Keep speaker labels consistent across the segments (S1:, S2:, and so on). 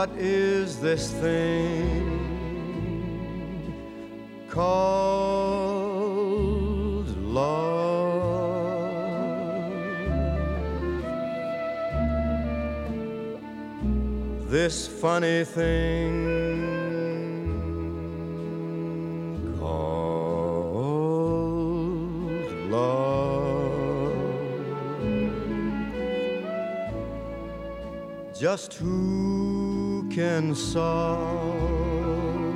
S1: what is this thing called love? This funny thing called love. Just who can solve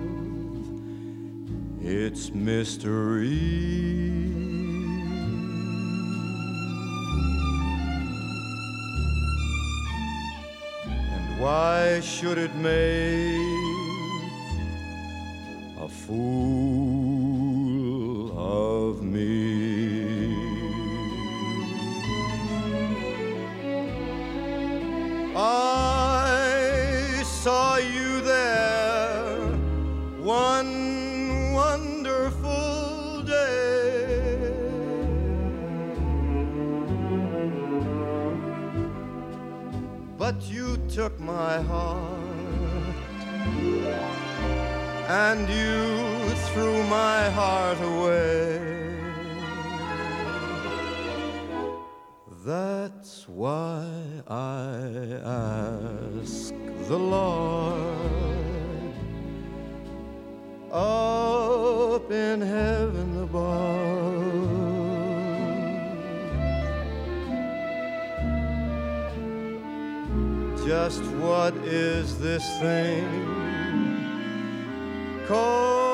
S1: its mystery? And why should it make a fool of me? I saw you there one wonderful day, but you took my heart and you threw my heart away. That's why I ask the Lord up in heaven above, just what is this thing called